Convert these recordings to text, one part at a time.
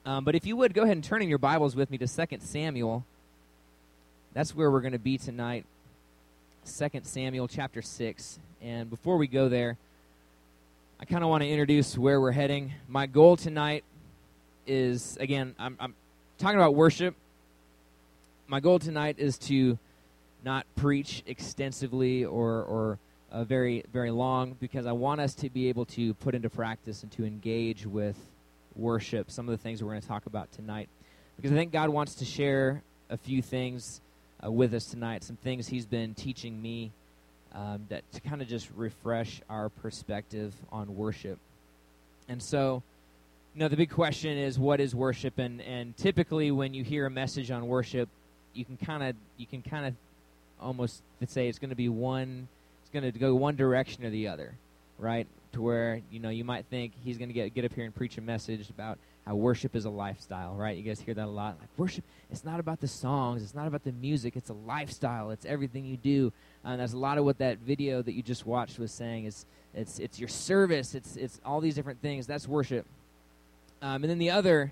But if you would, go ahead and turn in your Bibles with me to 2 Samuel. That's where we're going to be tonight. 2 Samuel chapter 6. And before we go there, I kind of want to introduce where we're heading. My goal tonight is, again, I'm talking about worship. My goal tonight is to not preach extensively or very, very long, because I want us to be able to put into practice and to engage with worship, some of the things we're going to talk about tonight. Because I think God wants to share a few things with us tonight, some things he's been teaching me that to kind of just refresh our perspective on worship. And so, the big question is, what is worship? And typically when you hear a message on worship, you can kind of almost say it's going to go one direction or the other, right? To where, you might think he's going to get up here and preach a message about how worship is a lifestyle, right? You guys hear that a lot. Like, worship, it's not about the songs, it's not about the music, it's a lifestyle, it's everything you do. And that's a lot of what that video that you just watched was saying. It's your service, it's all these different things. That's worship. And then the other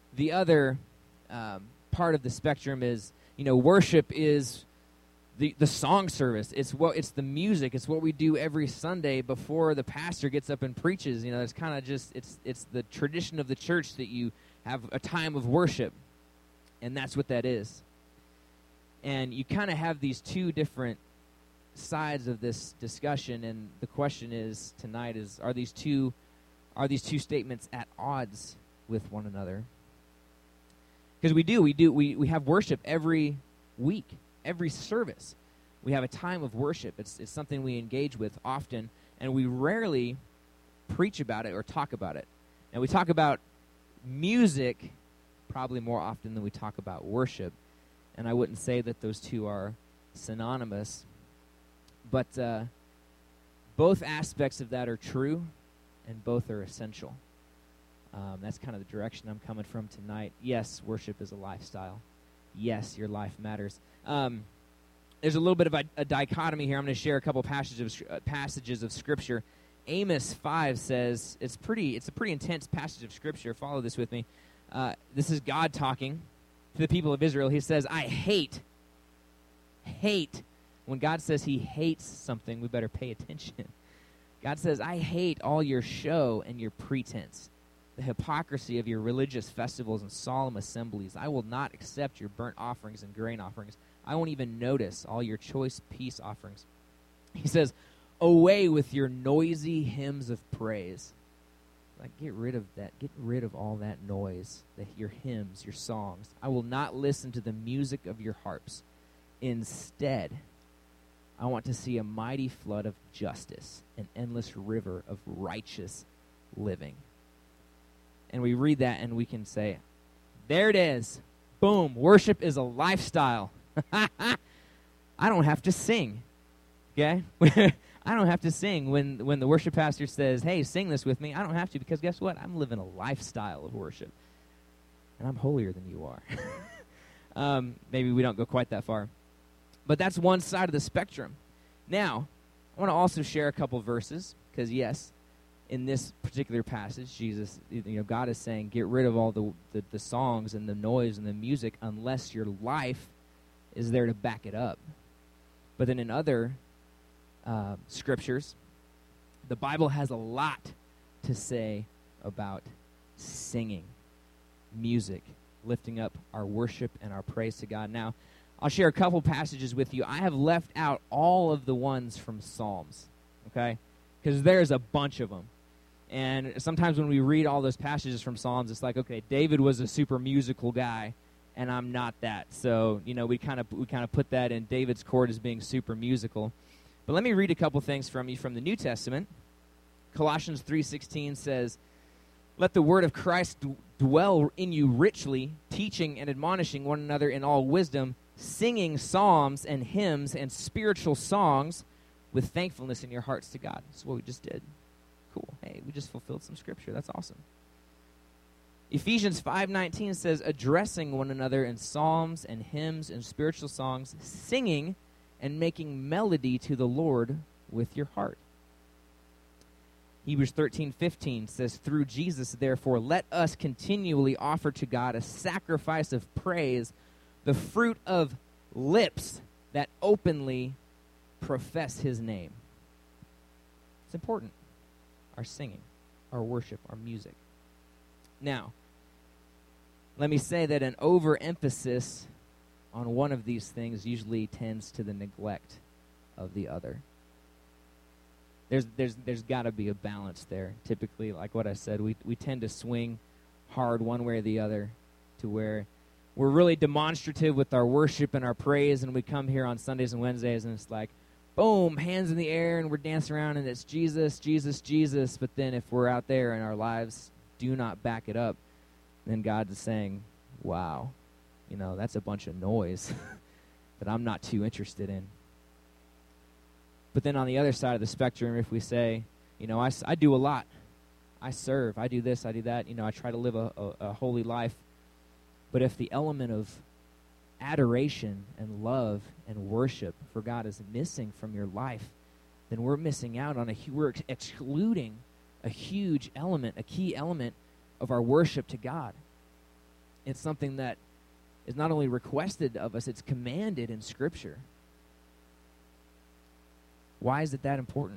part of the spectrum is, worship is the song service. It's the music. It's what we do every Sunday before the pastor gets up and preaches. It's kind of just it's the tradition of the church that you have a time of worship, and that's what that is. And you kind of have these two different sides of this discussion, and the question is tonight is, are these two statements at odds with one another? Because we have worship every week. Every service, we have a time of worship. It's something we engage with often, and we rarely preach about it or talk about it. And we talk about music probably more often than we talk about worship, and I wouldn't say that those two are synonymous, but both aspects of that are true, and both are essential. That's kind of the direction I'm coming from tonight. Yes, worship is a lifestyle. Yes, your life matters. There's a little bit of a dichotomy here. I'm going to share a couple passages of Scripture. Amos 5 says, it's a pretty intense passage of Scripture. Follow this with me. This is God talking to the people of Israel. He says, I hate. When God says he hates something, we better pay attention. God says, I hate all your show and your pretense, the hypocrisy of your religious festivals and solemn assemblies. I will not accept your burnt offerings and grain offerings. I won't even notice all your choice peace offerings. He says, away with your noisy hymns of praise. Like, get rid of that. Get rid of all that noise, your hymns, your songs. I will not listen to the music of your harps. Instead, I want to see a mighty flood of justice, an endless river of righteous living. And we read that and we can say, there it is. Boom. Worship is a lifestyle. I don't have to sing. Okay? I don't have to sing when the worship pastor says, hey, sing this with me. I don't have to, because guess what? I'm living a lifestyle of worship. And I'm holier than you are. Maybe we don't go quite that far. But that's one side of the spectrum. Now, I want to also share a couple verses, because yes, in this particular passage, God is saying, get rid of all the songs and the noise and the music unless your life is there to back it up. But then in other scriptures, the Bible has a lot to say about singing, music, lifting up our worship and our praise to God. Now, I'll share a couple passages with you. I have left out all of the ones from Psalms, okay? Because there's a bunch of them. And sometimes when we read all those passages from Psalms, it's like, okay, David was a super musical guy, and I'm not that. So, we kind of put that in David's court as being super musical. But let me read a couple things from you from the New Testament. Colossians 3:16 says, let the word of Christ dwell in you richly, teaching and admonishing one another in all wisdom, singing psalms and hymns and spiritual songs with thankfulness in your hearts to God. That's what we just did. Cool. Hey, we just fulfilled some scripture. That's awesome. Ephesians 5:19 says, addressing one another in psalms and hymns and spiritual songs, singing and making melody to the Lord with your heart. Hebrews 13:15 says, "Through Jesus, therefore, let us continually offer to God a sacrifice of praise, the fruit of lips that openly profess his name." It's important. Our singing, our worship, our music. Now, let me say that an overemphasis on one of these things usually tends to the neglect of the other. There's got to be a balance there. Typically, like what I said, we tend to swing hard one way or the other to where we're really demonstrative with our worship and our praise, and we come here on Sundays and Wednesdays, and it's like, boom, hands in the air, and we're dancing around, and it's Jesus, Jesus, Jesus. But then if we're out there and our lives do not back it up, then God is saying, wow, that's a bunch of noise that I'm not too interested in. But then on the other side of the spectrum, if we say, I do a lot. I serve. I do this. I do that. I try to live a holy life. But if the element of adoration and love and worship for God is missing from your life, then we're missing out on we're excluding a huge element, a key element of our worship to God. It's something that is not only requested of us, it's commanded in Scripture. Why is it that important?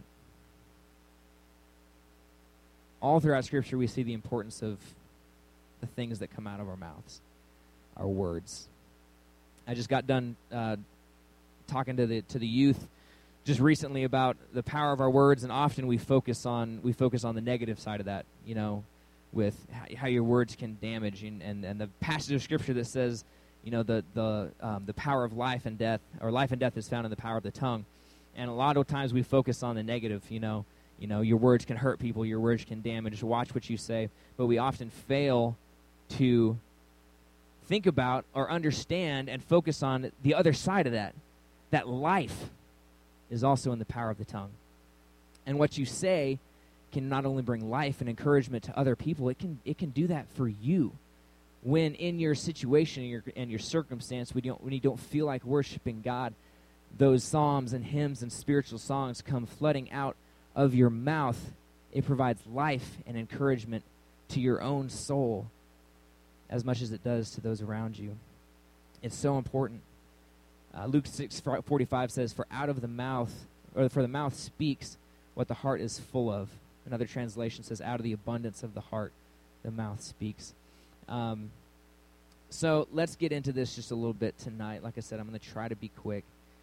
All throughout Scripture, we see the importance of the things that come out of our mouths, our words. I just got done talking to the youth just recently about the power of our words, and often we focus on the negative side of that, with how your words can damage, and the passage of Scripture that says, the power of life and death, or life and death is found in the power of the tongue. And a lot of times we focus on the negative, your words can hurt people, your words can damage, watch what you say. But we often fail to think about or understand and focus on the other side of that life is also in the power of the tongue. And what you say can not only bring life and encouragement to other people, it can do that for you. When in your situation and your circumstance, when you don't feel like worshiping God, those psalms and hymns and spiritual songs come flooding out of your mouth. It provides life and encouragement to your own soul as much as it does to those around you. It's so important. Luke 6:45 says, "For out of the mouth, for the mouth speaks what the heart is full of." Another translation says, "Out of the abundance of the heart, the mouth speaks." So let's get into this just a little bit tonight. Like I said, I'm going to try to be quick.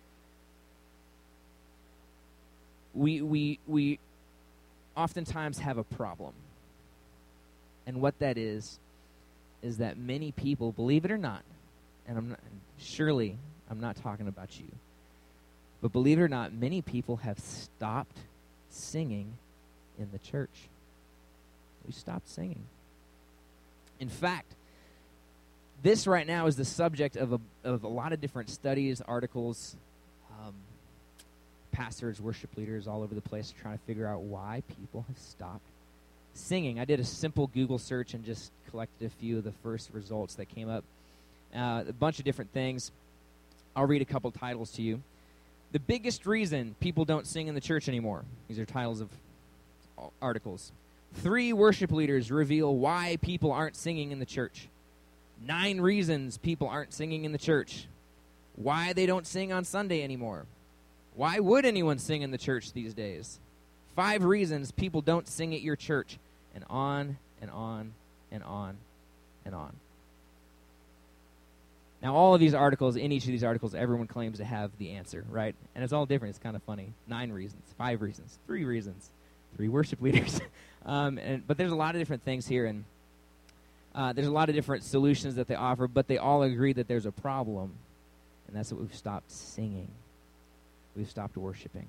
We oftentimes have a problem. And what that is that many people, believe it or not, and I'm not talking about you, but believe it or not, many people have stopped singing in the church. We stopped singing. In fact, this right now is the subject of a lot of different studies, articles, pastors, worship leaders all over the place trying to figure out why people have stopped singing. I did a simple Google search and just collected a few of the first results that came up. A bunch of different things. I'll read a couple titles to you. The biggest reason people don't sing in the church anymore. These are titles of articles. 3 worship leaders reveal why people aren't singing in the church. 9 reasons people aren't singing in the church. Why they don't sing on Sunday anymore. Why would anyone sing in the church these days? 5 reasons people don't sing at your church. And on and on and on and on. Now, all of these articles, in each of these articles, everyone claims to have the answer, right? And it's all different. It's kind of funny. 9 reasons, 5 reasons, 3 reasons, 3 worship leaders. But there's a lot of different things here, and there's a lot of different solutions that they offer, but they all agree that there's a problem, and that's that we've stopped singing. We've stopped worshiping.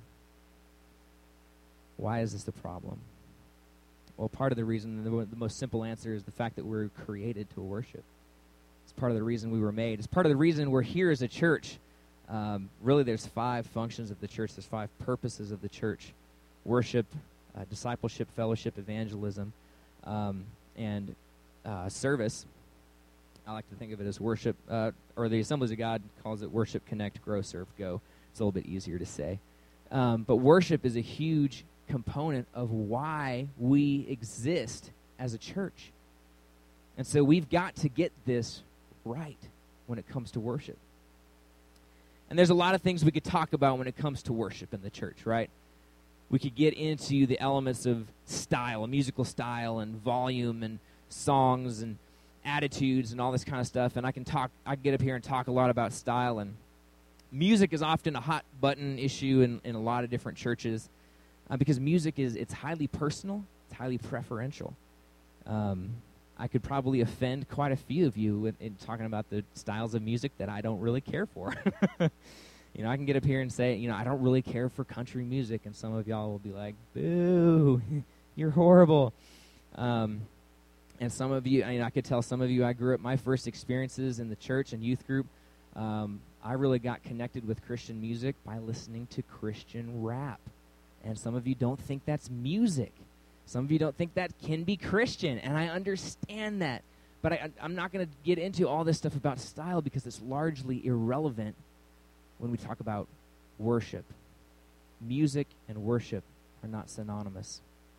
Why is this the problem? Well, part of the reason, the most simple answer, is the fact that we're created to worship. It's part of the reason we were made. It's part of the reason we're here as a church. Really, there's 5 functions of the church. There's 5 purposes of the church. Worship, discipleship, fellowship, evangelism, and service. I like to think of it as worship, or the Assemblies of God calls it worship, connect, grow, serve, go. It's a little bit easier to say. But worship is a huge component of why we exist as a church. And so we've got to get this right when it comes to worship. And there's a lot of things we could talk about when it comes to worship in the church, right? We could get into the elements of style, musical style, and volume, and songs, and attitudes, and all this kind of stuff. And I can get up here and talk a lot about style. And music is often a hot button issue in a lot of different churches because music it's highly personal, it's highly preferential. I could probably offend quite a few of you in talking about the styles of music that I don't really care for. You know, I can get up here and say, I don't really care for country music, and some of y'all will be like, boo, you're horrible. And some of you, I could tell some of you, I grew up, my first experiences in the church and youth group, I really got connected with Christian music by listening to Christian rap. And some of you don't think that's music. Some of you don't think that can be Christian, and I understand that. But I'm not going to get into all this stuff about style because it's largely irrelevant when we talk about worship. Music and worship are not synonymous.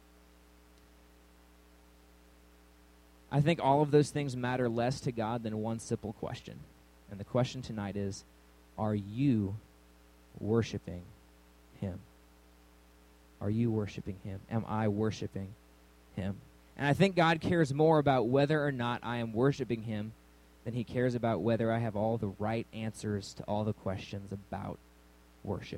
I think all of those things matter less to God than one simple question. And the question tonight is, are you worshiping Him? Are you worshiping Him? Am I worshiping Him? And I think God cares more about whether or not I am worshiping Him than He cares about whether I have all the right answers to all the questions about worship.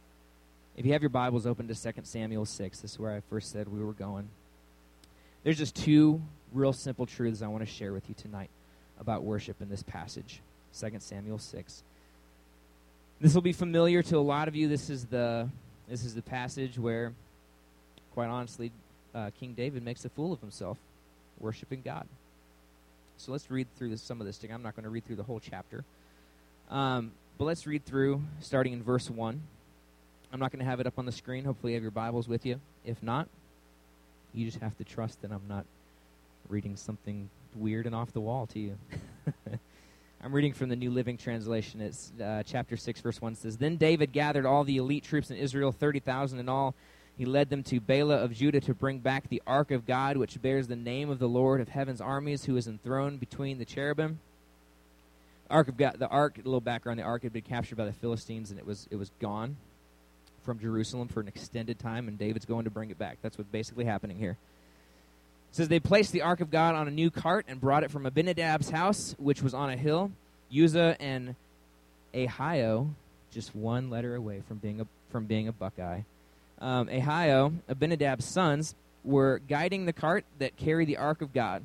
If you have your Bibles open to 2 Samuel 6, this is where I first said we were going. There's just two real simple truths I want to share with you tonight about worship in this passage, 2 Samuel 6. This will be familiar to a lot of you. This is the passage where, quite honestly, King David makes a fool of himself, worshiping God. So let's read through some of this thing. I'm not going to read through the whole chapter. But let's read through, starting in verse 1. I'm not going to have it up on the screen. Hopefully you have your Bibles with you. If not, you just have to trust that I'm not reading something weird and off the wall to you. I'm reading from the New Living Translation. It's chapter 6, verse 1 says, Then David gathered all the elite troops in Israel, 30,000 in all. He led them to Bela of Judah to bring back the ark of God, which bears the name of the Lord of heaven's armies, who is enthroned between the cherubim. Ark of God, a little background, the ark had been captured by the Philistines, and it was gone from Jerusalem for an extended time, and David's going to bring it back. That's what's basically happening here. It says, They placed the ark of God on a new cart and brought it from Abinadab's house, which was on a hill. Uzzah and Ahio, just one letter away from being a Buckeye. Ahio, Abinadab's sons, were guiding the cart that carried the ark of God.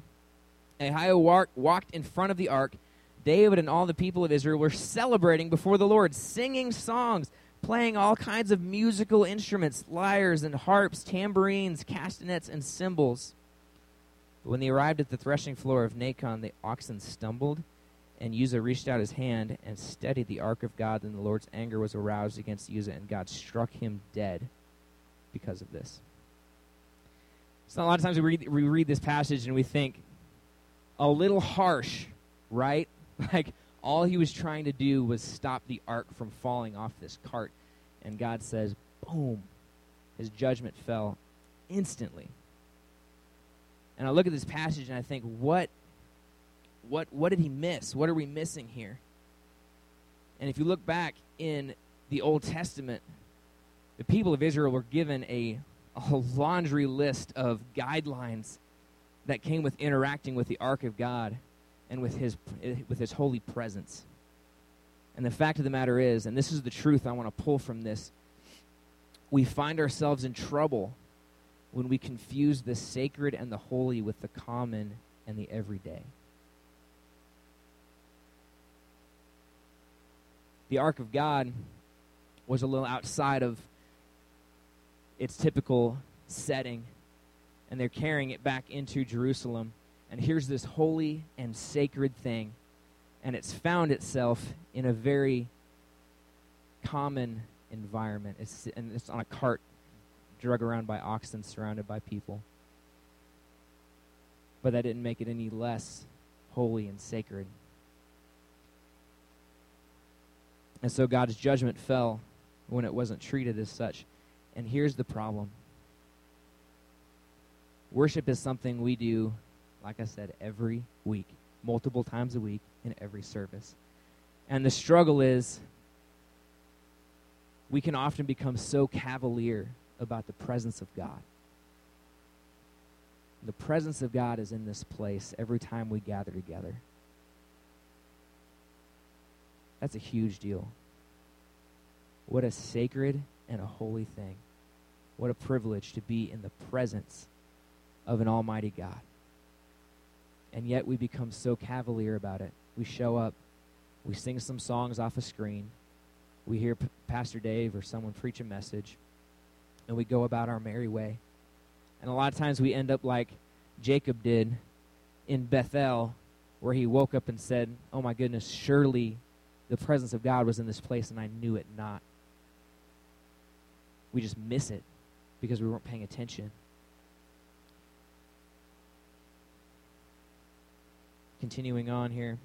Ahio walked in front of the ark. David and all the people of Israel were celebrating before the Lord, singing songs, playing all kinds of musical instruments, lyres and harps, tambourines, castanets, and cymbals. But when they arrived at the threshing floor of Nacon, the oxen stumbled, and Uzzah reached out his hand and steadied the ark of God, and the Lord's anger was aroused against Uzzah, and God struck him dead because of this. So a lot of times we read this passage and we think, a little harsh, right? Like, all he was trying to do was stop the ark from falling off this cart. And God says, boom, his judgment fell instantly. And I look at this passage and I think, what did he miss? What are we missing here? And if you look back in the Old Testament, the people of Israel were given a laundry list of guidelines that came with interacting with the ark of God and with his holy presence. And the fact of the matter is, and this is the truth I want to pull from this, we find ourselves in trouble when we confuse the sacred and the holy with the common and the everyday. The ark of God was a little outside of its typical setting, and they're carrying it back into Jerusalem. And here's this holy and sacred thing, and it's found itself in a very common environment. It's on a cart, drug around by oxen, surrounded by people. But that didn't make it any less holy and sacred. And so God's judgment fell when it wasn't treated as such. And here's the problem. Worship is something we do, like I said, every week, multiple times a week in every service. And the struggle is we can often become so cavalier about the presence of God. The presence of God is in this place every time we gather together. That's a huge deal. What a sacred and a holy thing. What a privilege to be in the presence of an almighty God. And yet we become so cavalier about it. We show up, we sing some songs off a screen, we hear Pastor Dave or someone preach a message, and we go about our merry way. And a lot of times we end up like Jacob did in Bethel, where he woke up and said, oh my goodness, surely the presence of God was in this place and I knew it not. We just miss it because we weren't paying attention. Continuing on here.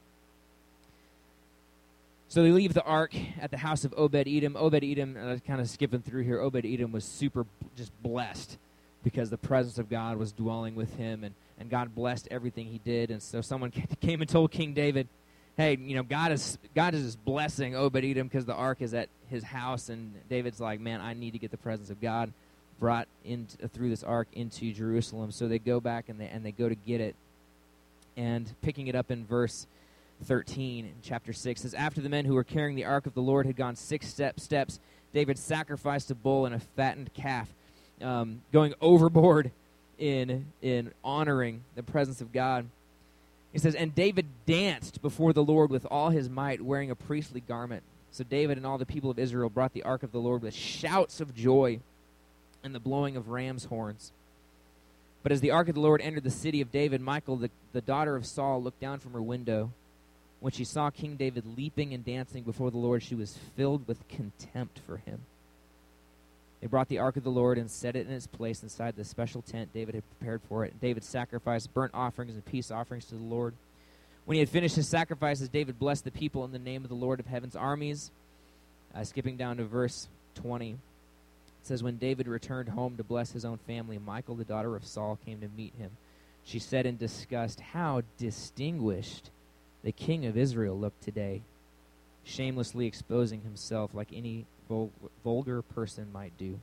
So they leave the ark at the house of Obed-Edom. Obed-Edom, kind of skipping through here, Obed-Edom was super just blessed because the presence of God was dwelling with him, and God blessed everything he did. And so someone came and told King David, hey, God is just blessing Obed-Edom because the ark is at his house. And David's like, man, I need to get the presence of God brought in through this ark into Jerusalem. So they go back and they go to get it. And picking it up in verse 13 in chapter 6 says, after the men who were carrying the ark of the Lord had gone 6 steps, David sacrificed a bull and a fattened calf, going overboard in honoring the presence of God. He says, and David danced before the Lord with all his might, wearing a priestly garment. So David and all the people of Israel brought the ark of the Lord with shouts of joy and the blowing of ram's horns. But as the ark of the Lord entered the city of David, Michal, the daughter of Saul, looked down from her window. When she saw King David leaping and dancing before the Lord, she was filled with contempt for him. They brought the ark of the Lord and set it in its place inside the special tent David had prepared for it. And David sacrificed burnt offerings and peace offerings to the Lord. When he had finished his sacrifices, David blessed the people in the name of the Lord of heaven's armies. Skipping down to verse 20. It says, when David returned home to bless his own family, Michal, the daughter of Saul, came to meet him. She said in disgust, how distinguished the king of Israel looked today, shamelessly exposing himself like any vulgar person might do.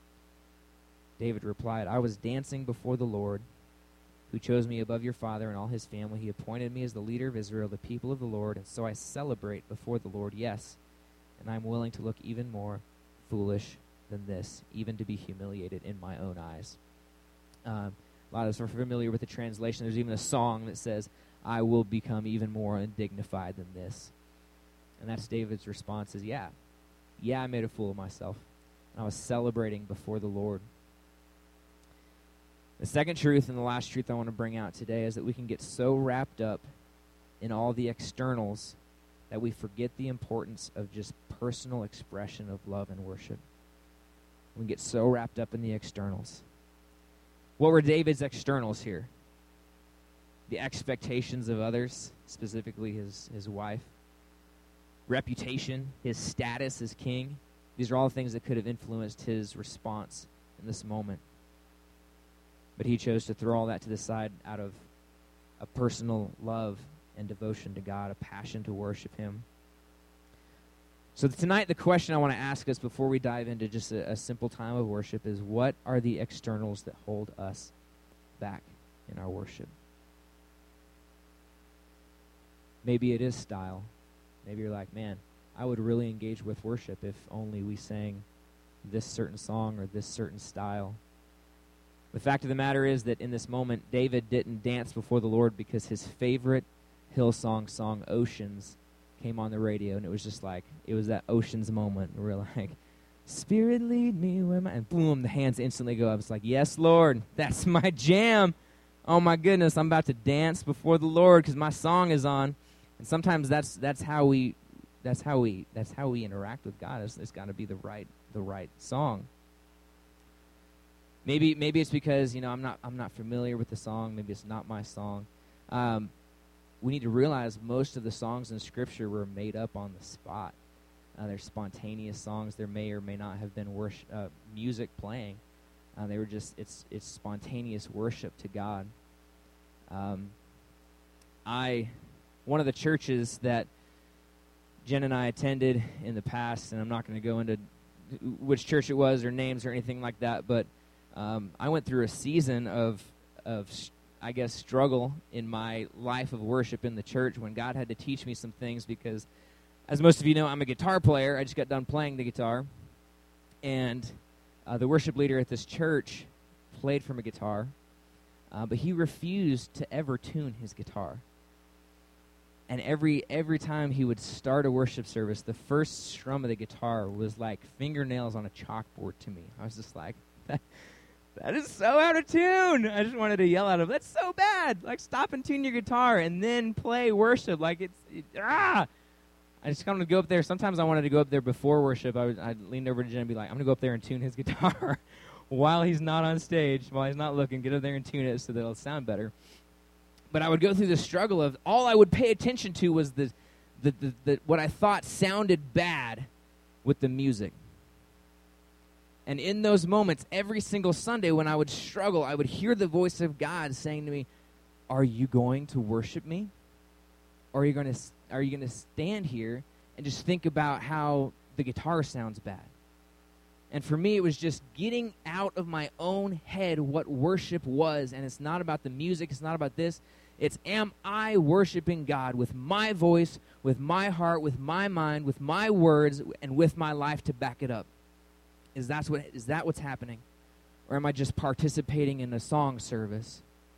David replied, I was dancing before the Lord, who chose me above your father and all his family. He appointed me as the leader of Israel, the people of the Lord, and so I celebrate before the Lord, yes, and I'm willing to look even more foolish than this, even to be humiliated in my own eyes. A lot of us are familiar with the translation. There's even a song that says, I will become even more undignified than this. And that's David's response is, yeah, I made a fool of myself. And I was celebrating before the Lord. The second truth and the last truth I want to bring out today is that we can get so wrapped up in all the externals that we forget the importance of just personal expression of love and worship. We get so wrapped up in the externals. What were David's externals here? The expectations of others, specifically his wife. Reputation, his status as king. These are all things that could have influenced his response in this moment. But he chose to throw all that to the side out of a personal love and devotion to God, a passion to worship him. So tonight, the question I want to ask us before we dive into just a simple time of worship is, what are the externals that hold us back in our worship? Maybe it is style. Maybe you're like, man, I would really engage with worship if only we sang this certain song or this certain style. The fact of the matter is that in this moment, David didn't dance before the Lord because his favorite Hillsong song, Oceans, came on the radio, and it was just like, it was that Oceans moment. We're like, Spirit lead me where my... And boom, the hands instantly go up. It's like, yes, Lord, that's my jam. Oh, my goodness, I'm about to dance before the Lord because my song is on. And sometimes that's how we interact with God. It's got to be the right song. Maybe it's because I'm not familiar with the song. Maybe it's not my song. We need to realize most of the songs in Scripture were made up on the spot. They're spontaneous songs. There may or may not have been music playing. They were just it's spontaneous worship to God. One of the churches that Jen and I attended in the past, and I'm not going to go into which church it was or names or anything like that, but I went through a season of I guess struggle in my life of worship in the church when God had to teach me some things because, as most of you know, I'm a guitar player. I just got done playing the guitar, and the worship leader at this church played from a guitar, but he refused to ever tune his guitar. And every time he would start a worship service, the first strum of the guitar was like fingernails on a chalkboard to me. I was just like, that is so out of tune. I just wanted to yell at him, that's so bad. Like, stop and tune your guitar and then play worship. Like, I just wanted to go up there. Sometimes I wanted to go up there before worship. I'd lean over to Jen and be like, I'm going to go up there and tune his guitar while he's not on stage, while he's not looking. Get up there and tune it so that it'll sound better. But I would go through the struggle of all I would pay attention to was the what I thought sounded bad with the music. And in those moments, every single Sunday when I would struggle, I would hear the voice of God saying to me, are you going to worship me? Or are you going to stand here and just think about how the guitar sounds bad? And for me, it was just getting out of my own head what worship was. And it's not about the music. It's not about this. It's, am I worshiping God with my voice, with my heart, with my mind, with my words, and with my life to back it up? Is that what's happening? Or am I just participating in a song service?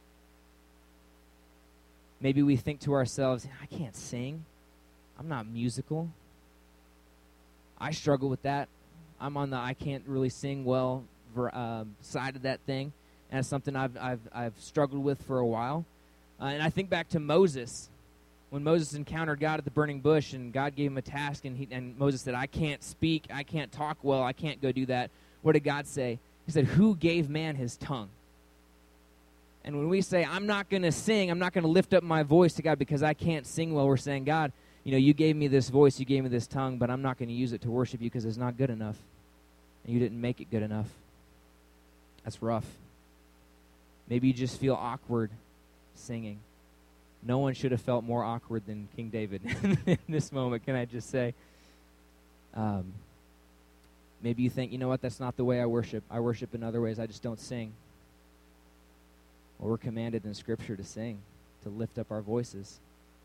Maybe we think to ourselves, I can't sing. I'm not musical. I struggle with that. I'm on the I can't really sing well side of that thing, and it's something I've struggled with for a while. And I think back to Moses, when Moses encountered God at the burning bush, and God gave him a task, and Moses said, I can't speak, I can't talk well, I can't go do that. What did God say? He said, who gave man his tongue? And when we say, I'm not going to sing, I'm not going to lift up my voice to God because I can't sing well, we're saying, God, you gave me this voice, you gave me this tongue, but I'm not going to use it to worship you because it's not good enough. And you didn't make it good enough. That's rough. Maybe you just feel awkward singing. No one should have felt more awkward than King David in this moment, can I just say? Maybe you think, you know what, that's not the way I worship. I worship in other ways. I just don't sing. Well, we're commanded in Scripture to sing, to lift up our voices.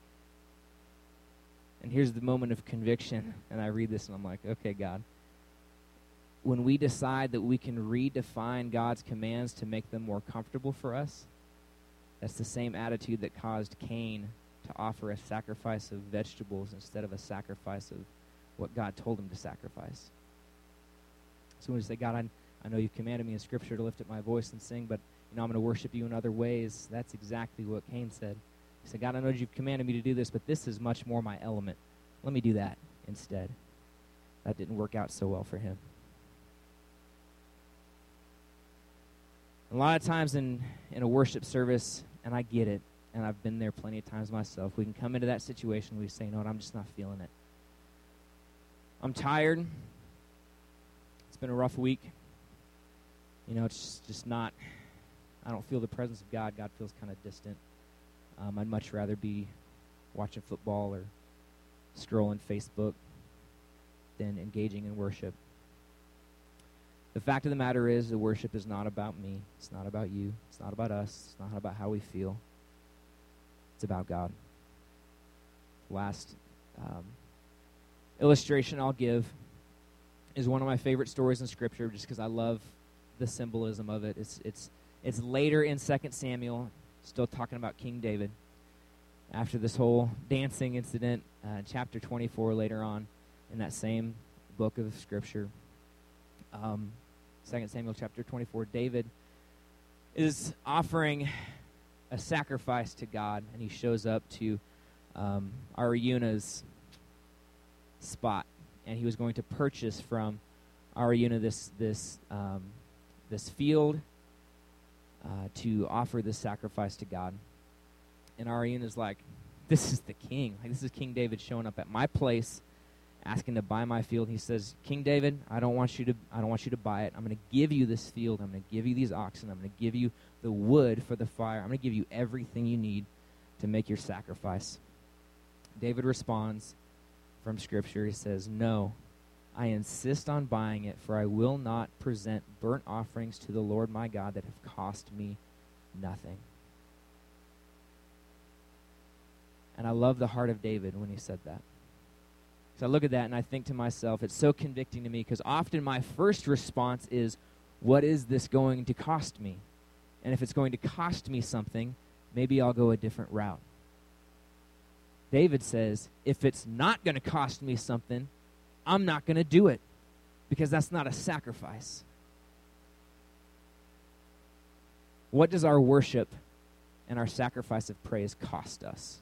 And here's the moment of conviction, and I read this and I'm like, okay, God. When we decide that we can redefine God's commands to make them more comfortable for us, that's the same attitude that caused Cain to offer a sacrifice of vegetables instead of a sacrifice of what God told him to sacrifice. So when we say, God, I know you've commanded me in Scripture to lift up my voice and sing, but I'm going to worship you in other ways. That's exactly what Cain said. He said, God, I know you've commanded me to do this, but this is much more my element. Let me do that instead. That didn't work out so well for him. A lot of times in a worship service, and I get it, and I've been there plenty of times myself, we can come into that situation, we say, you know what, I'm just not feeling it. I'm tired. It's been a rough week. It's just not, I don't feel the presence of God. God feels kind of distant. I'd much rather be watching football or scrolling Facebook than engaging in worship. The fact of the matter is, the worship is not about me. It's not about you. It's not about us. It's not about how we feel. It's about God. Last illustration I'll give is one of my favorite stories in Scripture, just because I love the symbolism of it. It's later in 2 Samuel, still talking about King David. After this whole dancing incident, chapter 24 later on in that same book of Scripture. 2 Samuel chapter 24, David is offering a sacrifice to God, and he shows up to Araunah's spot, and he was going to purchase from Araunah this field to offer this sacrifice to God. And Araunah's like, this is the king. Like, this is King David showing up at my place, asking to buy my field. He says, King David, I don't want you to buy it. I'm going to give you this field. I'm going to give you these oxen. I'm going to give you the wood for the fire. I'm going to give you everything you need to make your sacrifice. David responds from Scripture. He says, no, I insist on buying it, for I will not present burnt offerings to the Lord my God that have cost me nothing. And I love the heart of David when he said that. So I look at that and I think to myself, it's so convicting to me, because often my first response is, what is this going to cost me? And if it's going to cost me something, maybe I'll go a different route. David says, if it's not going to cost me something, I'm not going to do it, because that's not a sacrifice. What does our worship and our sacrifice of praise cost us?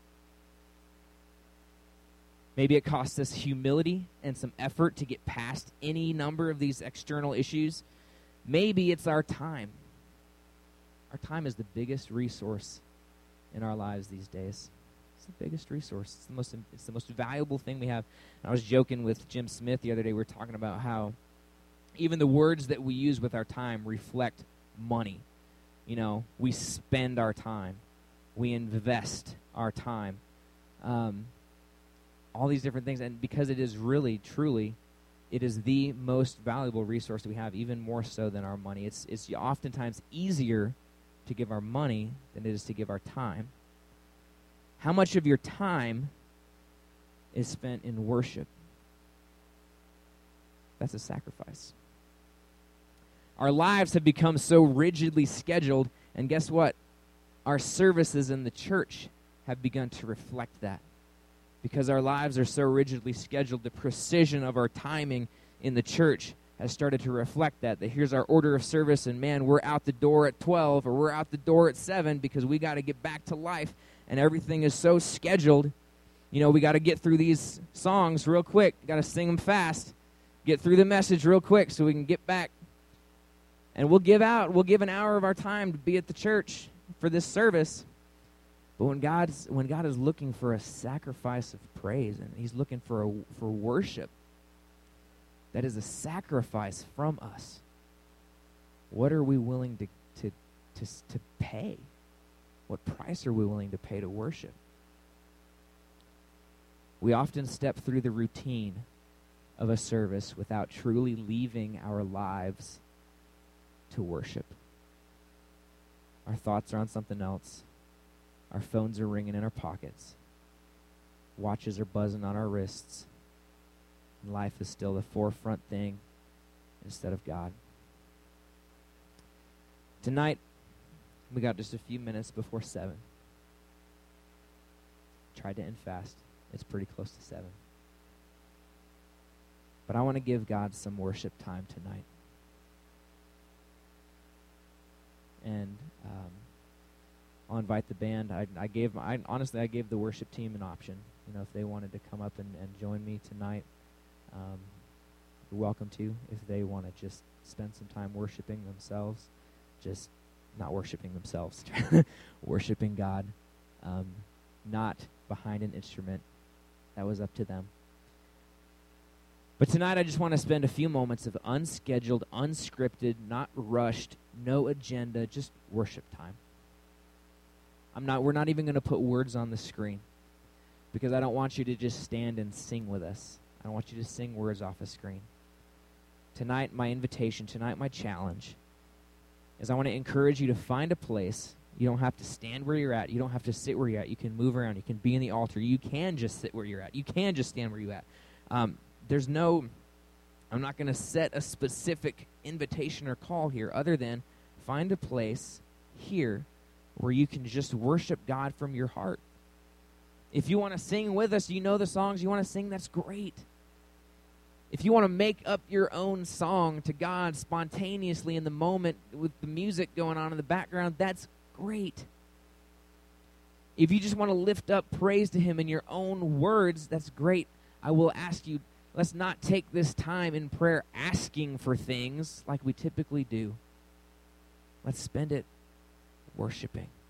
Maybe it costs us humility and some effort to get past any number of these external issues. Maybe it's our time. Our time is the biggest resource in our lives these days. It's the biggest resource. It's the most valuable thing we have. And I was joking with Jim Smith the other day. We were talking about how even the words that we use with our time reflect money. You know, we spend our time. We invest our time. All these different things. And because it is really, truly, it is the most valuable resource that we have, even more so than our money. It's oftentimes easier to give our money than it is to give our time. How much of your time is spent in worship? That's a sacrifice. Our lives have become so rigidly scheduled, and guess what? Our services in the church have begun to reflect that. Because our lives are so rigidly scheduled, the precision of our timing in the church has started to reflect that. That here's our order of service, and man, we're out the door at 12, or we're out the door at 7 because we got to get back to life, and everything is so scheduled. You know, we got to get through these songs real quick. Got to sing them fast. Get through the message real quick so we can get back. And we'll give an hour of our time to be at the church for this service. But when God is looking for a sacrifice of praise, and he's looking for worship, that is a sacrifice from us. What are we willing to pay? What price are we willing to pay to worship? We often step through the routine of a service without truly leaving our lives to worship. Our thoughts are on something else. Our phones are ringing in our pockets. Watches are buzzing on our wrists. And life is still the forefront thing instead of God. Tonight, we got just a few minutes before 7. Tried to end fast. It's pretty close to 7. But I want to give God some worship time tonight. And I'll invite the band. I gave the worship team an option. You know, if they wanted to come up and join me tonight, you're welcome to. If they want to just spend some time worshiping themselves, just not worshiping themselves, worshiping God, not behind an instrument. That was up to them. But tonight I just want to spend a few moments of unscheduled, unscripted, not rushed, no agenda, just worship time. We're not even going to put words on the screen, because I don't want you to just stand and sing with us. I don't want you to sing words off a screen. Tonight, my invitation, my challenge is I want to encourage you to find a place. You don't have to stand where you're at. You don't have to sit where you're at. You can move around. You can be in the altar. You can just sit where you're at. You can just stand where you're at. I'm not going to set a specific invitation or call here other than find a place here where you can just worship God from your heart. If you want to sing with us, you know the songs you want to sing, that's great. If you want to make up your own song to God spontaneously in the moment with the music going on in the background, that's great. If you just want to lift up praise to Him in your own words, that's great. I will ask you, let's not take this time in prayer asking for things like we typically do. Let's spend it worshiping.